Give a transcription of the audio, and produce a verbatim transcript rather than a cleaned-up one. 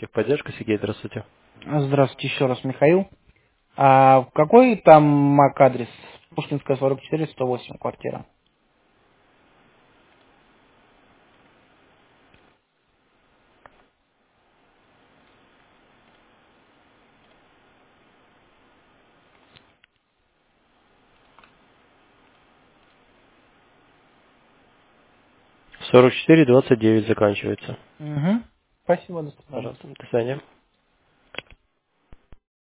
Техподдержка, Сергей, здравствуйте. Здравствуйте еще раз, Михаил. А какой там мак-адрес? Пушкинская, сорок четыре, сто восемь, квартира. сорок четыре двадцать девять заканчивается. Угу. Спасибо, до свидания. Пожалуйста, до свидания.